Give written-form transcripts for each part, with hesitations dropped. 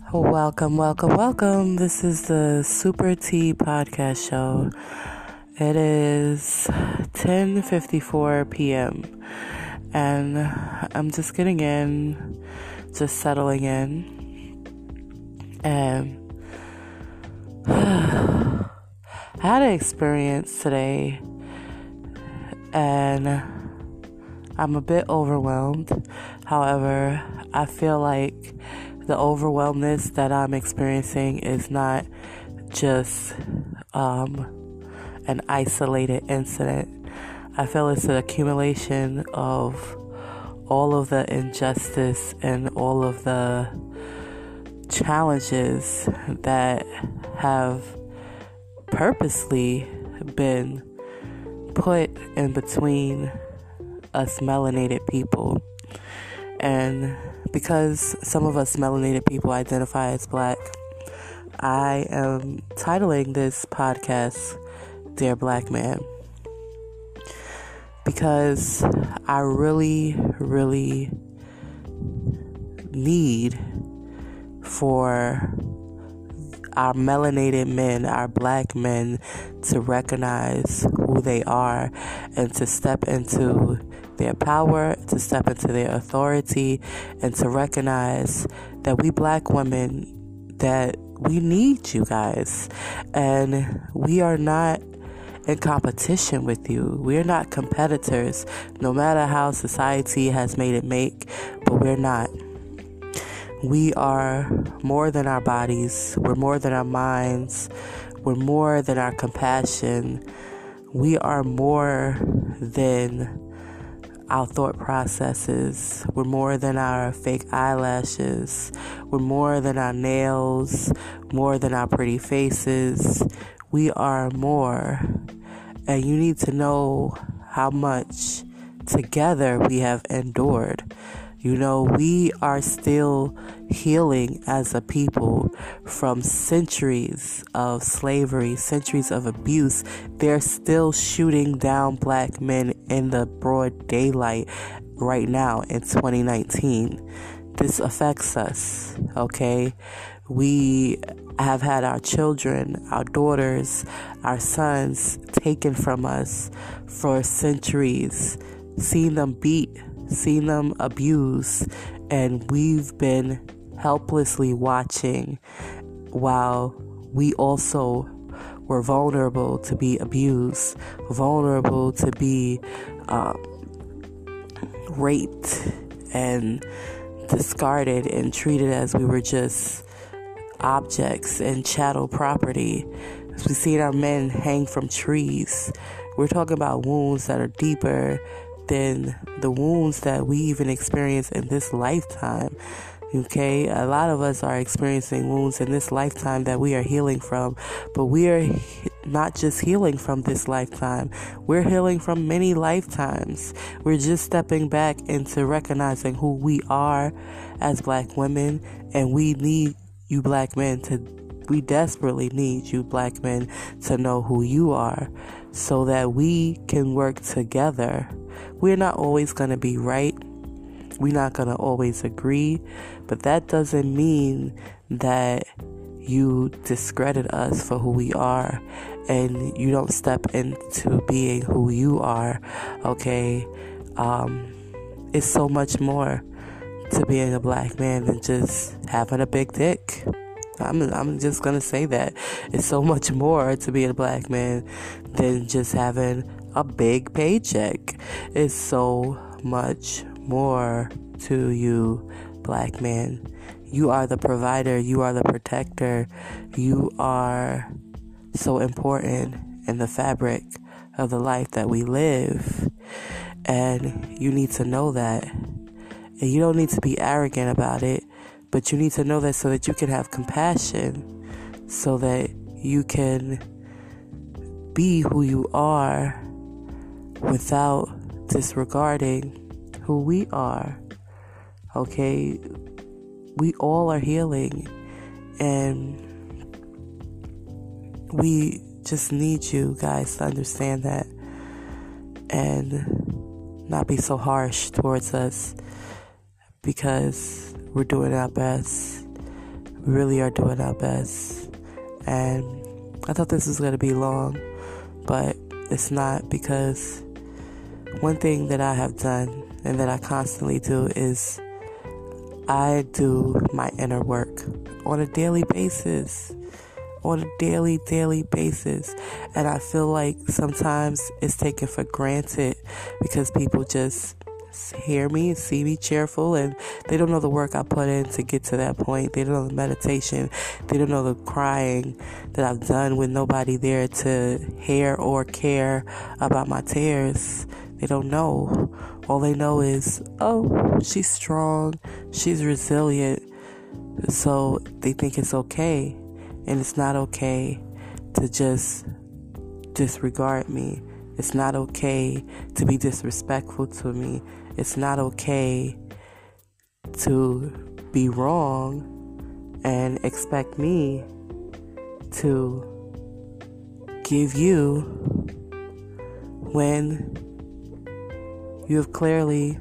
Welcome, welcome, welcome. This is the Super T podcast show. It is 10:54 p.m. and I'm just getting in, just settling in. And I had an experience today and I'm a bit overwhelmed. However, I feel like the overwhelmness that I'm experiencing is not just an isolated incident. I feel it's an accumulation of all of the injustice and all of the challenges that have purposely been put in between us melanated people. And because some of us melanated people identify as Black, I am titling this podcast Dear Black Man, because I really, really need for our melanated men, our Black men, to recognize who they are and to step into their power, to step into their authority, and to recognize that we Black women, that we need you guys, and we are not in competition with you. We're not competitors, no matter how society has made it make, but we're not. We are more than our bodies. We're more than our minds. We're more than our compassion. We are more than our thought processes. We're more than our fake eyelashes. We're more than our nails, more than our pretty faces. We are more. And you need to know how much together we have endured. You know, we are still healing as a people from centuries of slavery, centuries of abuse. They're still shooting down Black men in the broad daylight right now in 2019. This affects us, okay? We have had our children, our daughters, our sons taken from us for centuries, seen them beat, seen them abuse, and we've been helplessly watching while we also were vulnerable to be abused, vulnerable to be raped and discarded and treated as we were just objects and chattel property. We see our men hang from trees. We're talking about wounds that are deeper than the wounds that we even experience in this lifetime. Okay, a lot of us are experiencing wounds in this lifetime that we are healing from, but we are not just healing from this lifetime. We're healing from many lifetimes. We're just stepping back into recognizing who we are as Black women, and we need you Black men we desperately need you Black men to know who you are so that we can work together. We're not always going to be right. We're not going to always agree, but that doesn't mean that you discredit us for who we are and you don't step into being who you are, okay? It's so much more to being a Black man than just having a big dick. I'm just gonna say that. It's so much more to being a Black man than just having a big paycheck. It's so much more to you, Black man. You are the provider. You are the protector. You are so important in the fabric of the life that we live. And you need to know that. And you don't need to be arrogant about it, but you need to know that so that you can have compassion, so that you can be who you are without disregarding who we are. Okay? We all are healing, and we just need you guys to understand that and not be so harsh towards us, because we're doing our best. we really are doing our best. And I thought this was going to be long, but it's not, because one thing that I have done and that I constantly do is I do my inner work on a daily basis. On a daily basis. And I feel like sometimes it's taken for granted because people just hear me and see me cheerful, and they don't know the work I put in to get to that point. They don't know the meditation. They don't know the crying that I've done with nobody there to hear or care about my tears. They don't know. All they know is, oh, she's strong, she's resilient. So they think it's okay. And it's not okay to just disregard me. It's not okay to be disrespectful to me. It's not okay to be wrong and expect me to give you when you have clearly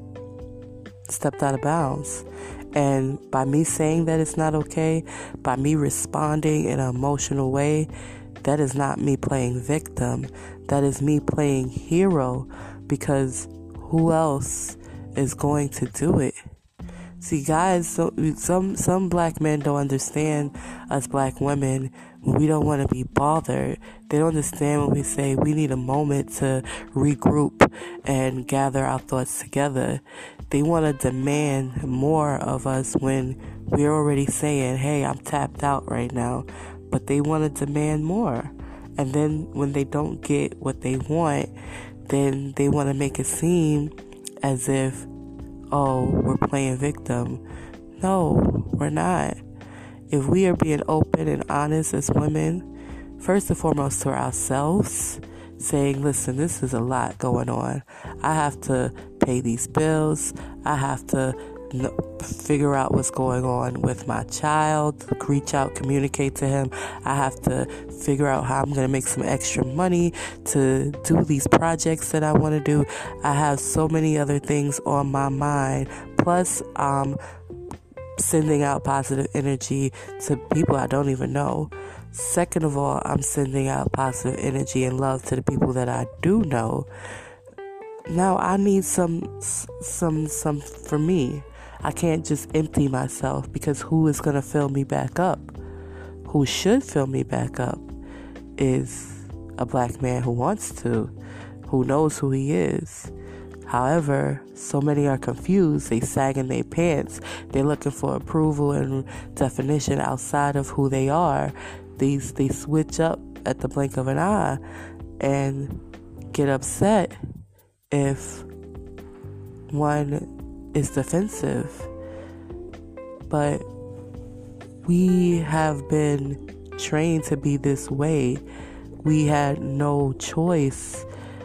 stepped out of bounds. And by me saying that it's not okay, by me responding in an emotional way, that is not me playing victim. That is me playing hero, because who else is going to do it? See, guys, some black men don't understand us black women when we don't want to be bothered. They don't understand when we say we need a moment to regroup and gather our thoughts together. They want to demand more of us when we're already saying, hey, I'm tapped out right now. But they want to demand more. And then when they don't get what they want, then they want to make it seem as if, oh, we're playing victim. No, we're not. If we are being open and honest as women, first and foremost to ourselves, saying, listen, this is a lot going on. I have to pay these bills. I have to figure out what's going on with my child, reach out, communicate to him. I have to figure out how I'm going to make some extra money to do these projects that I want to do. I have so many other things on my mind. Plus, sending out positive energy to people I don't even know. Second of all, I'm sending out positive energy and love to the people that I do know. Now I need some for me. I can't just empty myself, because who is going to fill me back up? Who should fill me back up is a black man who wants to, who knows who he is. However, so many are confused. They sag in their pants. They're looking for approval and definition outside of who they are. They switch up at the blink of an eye and get upset if one is defensive. But we have been trained to be this way. We had no choice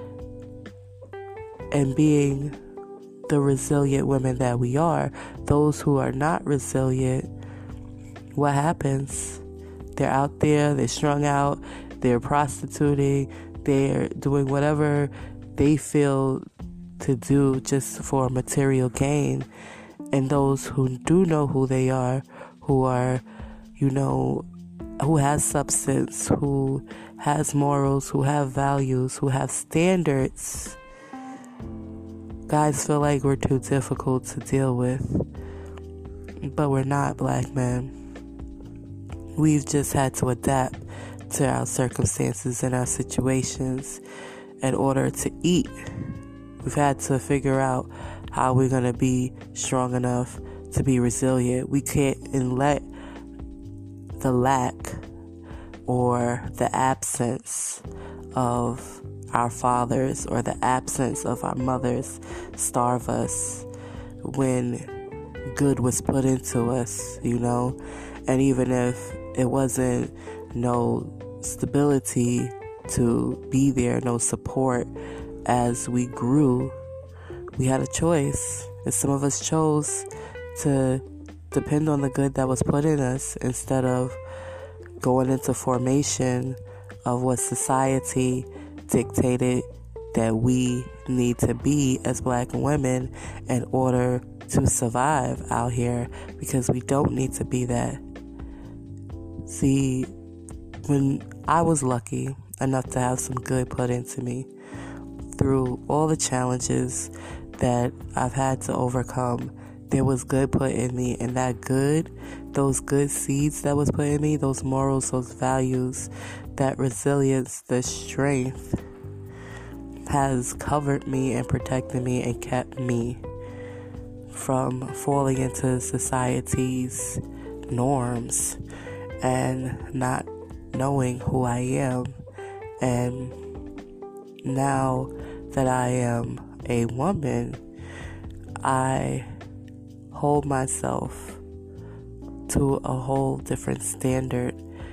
in being the resilient women that we are. Those who are not resilient, what happens? They're out there, they're strung out, they're prostituting, they're doing whatever they feel to do just for material gain. And those who do know who they are, who are, who has substance, who has morals, who have values, who have standards, guys feel like we're too difficult to deal with. But we're not, black men. We've just had to adapt to our circumstances and our situations in order to eat. We've had to figure out how we're going to be strong enough to be resilient. We can't let the lack or the absence of our fathers or the absence of our mothers starve us when good was put into us, And even if it wasn't no stability to be there, no support as we grew, we had a choice. And some of us chose to depend on the good that was put in us instead of going into formation of what society dictated that we need to be as black women in order to survive out here, because we don't need to be that. See, when I was lucky enough to have some good put into me through all the challenges that I've had to overcome, there was good put in me, and those good seeds that was put in me, those morals, those values, that resilience, the strength has covered me and protected me and kept me from falling into society's norms and not knowing who I am. And now that I am a woman, I hold myself to a whole different standard,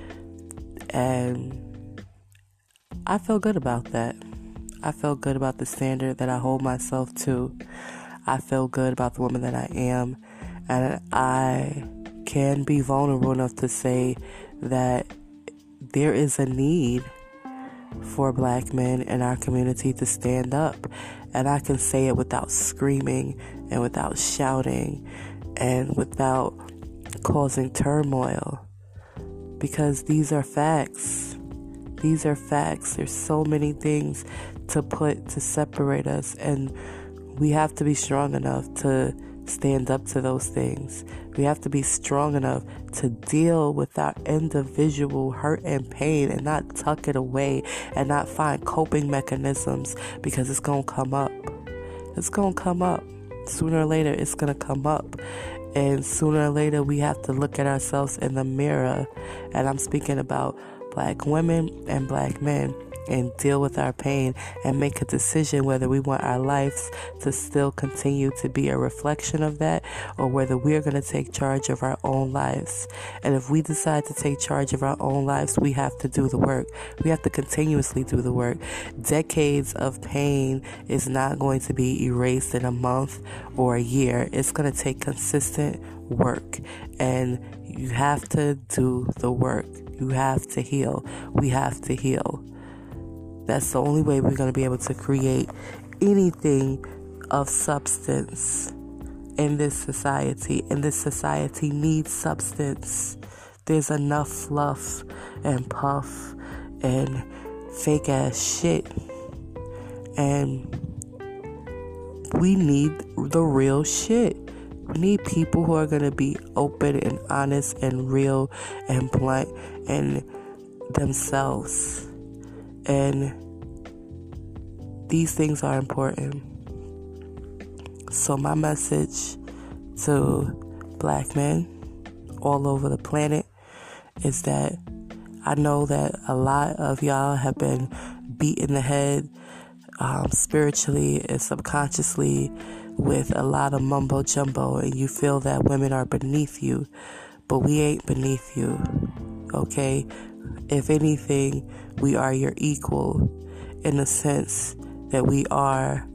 and I feel good about that. I feel good about the standard that I hold myself to. I feel good about the woman that I am, and I can be vulnerable enough to say that there is a need for Black men in our community to stand up, and I can say it without screaming and without shouting and without causing turmoil, because these are facts. These are facts. There's so many things to separate us, and we have to be strong enough to stand up to those things. We have to be strong enough to deal with our individual hurt and pain and not tuck it away and not find coping mechanisms, because it's going to come up. It's going to come up. Sooner or later, it's going to come up. And sooner or later, we have to look at ourselves in the mirror. And I'm speaking about Black women and Black men, and deal with our pain and make a decision whether we want our lives to still continue to be a reflection of that, or whether we're going to take charge of our own lives. And if we decide to take charge of our own lives, we have to do the work. We have to continuously do the work. Decades of pain is not going to be erased in a month or a year. It's going to take consistent work, and you have to do the work. You have to heal. We have to heal. That's the only way we're going to be able to create anything of substance in this society. And this society needs substance. There's enough fluff and puff and fake ass shit. And we need the real shit. We need people who are going to be open and honest and real and blunt and themselves. And these things are important. So my message to Black men all over the planet is that I know that a lot of y'all have been beat in the head spiritually and subconsciously with a lot of mumbo jumbo, and you feel that women are beneath you, but we ain't beneath you, okay? If anything, we are your equal, in the sense that we are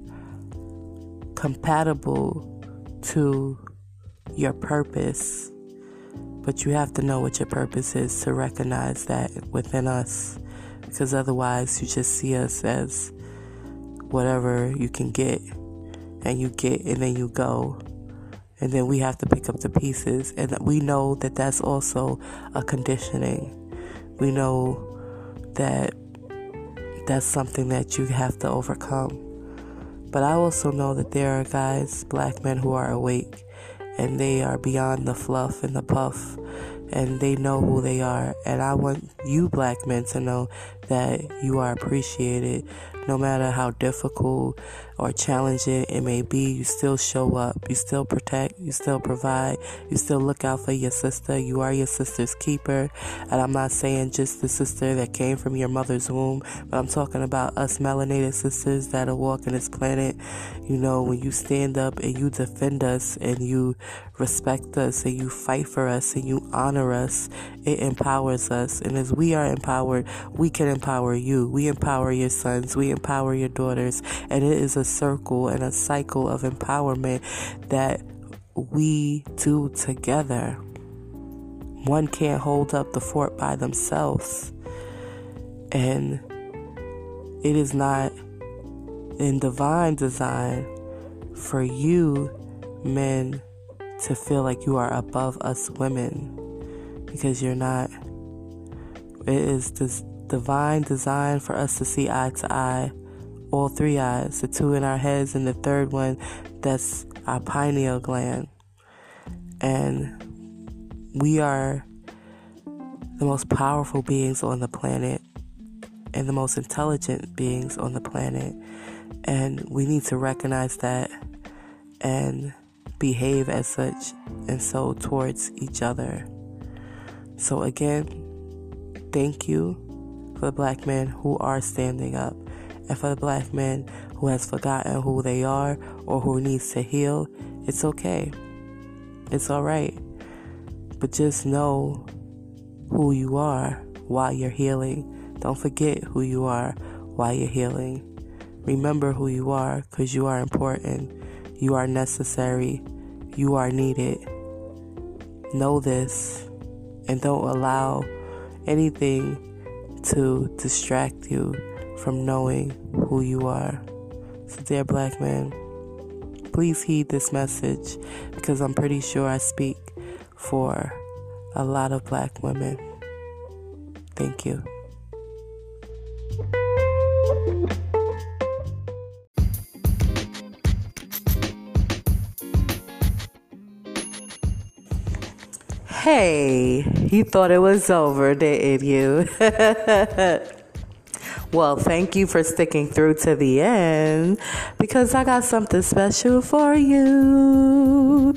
compatible to your purpose. But you have to know what your purpose is to recognize that within us, because otherwise you just see us as whatever you can get, and you get and then you go, and then we have to pick up the pieces. And we know that that's also a conditioning. We know that that's something that you have to overcome. But I also know that there are guys, Black men, who are awake, and they are beyond the fluff and the puff, and they know who they are. And I want you Black men to know that you are appreciated. No matter how difficult or challenging it may be, you still show up, you still protect, you still provide, you still look out for your sister. You are your sister's keeper. And I'm not saying just the sister that came from your mother's womb, but I'm talking about us melanated sisters that are walking this planet. You know, when you stand up and you defend us and you respect us and you fight for us and you honor us, it empowers us. And as we are empowered, we can empower you. We empower your sons. We empower your daughters. And it is a circle and a cycle of empowerment that we do together. One can't hold up the fort by themselves. And it is not in divine design for you men to feel like you are above us women, because you're not. It is this divine design for us to see eye to eye, all three eyes, the two in our heads and the third one, that's our pineal gland. And we are the most powerful beings on the planet and the most intelligent beings on the planet. And we need to recognize that and behave as such and so towards each other. So again, thank you for the black men who are standing up, and for the black men who has forgotten who they are or who needs to heal. It's okay. It's all right. But just know who you are while you're healing. Don't forget who you are while you're healing. Remember who you are, because you are important. You are necessary. You are needed. Know this, and don't allow anything to distract you from knowing who you are. So, dear black men, please heed this message, because I'm pretty sure I speak for a lot of black women. Thank you. Hey, you thought it was over, didn't you? Well, thank you for sticking through to the end, because I got something special for you.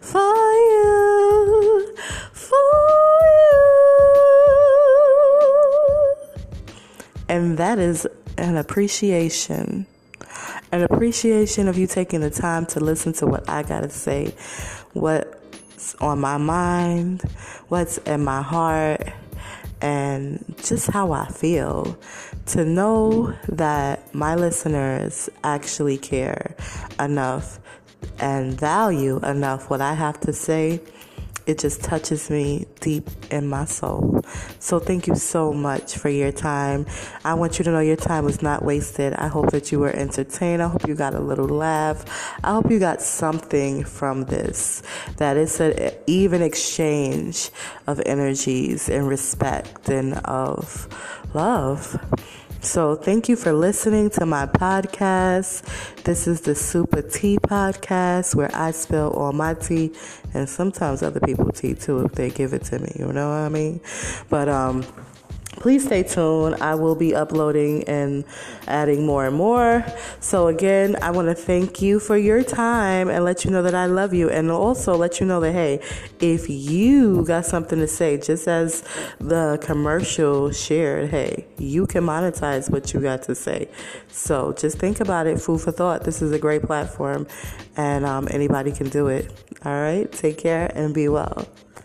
And that is an appreciation of you taking the time to listen to what I gotta say, what's on my mind, what's in my heart, and just how I feel. To know that my listeners actually care enough and value enough what I have to say, it just touches me deep in my soul. So thank you so much for your time. I want you to know your time was not wasted. I hope that you were entertained. I hope you got a little laugh. I hope you got something from this, that it's an even exchange of energies and respect and of love. So thank you for listening to my podcast. This is the Super Tea Podcast, where I spill all my tea, and sometimes other people tea too if they give it to me, you know what I mean? But please stay tuned. I will be uploading and adding more and more. So again, I want to thank you for your time and let you know that I love you, and also let you know that, hey, if you got something to say, just as the commercial shared, hey, you can monetize what you got to say. So just think about it. Food for thought. This is a great platform, and anybody can do it. All right. Take care and be well.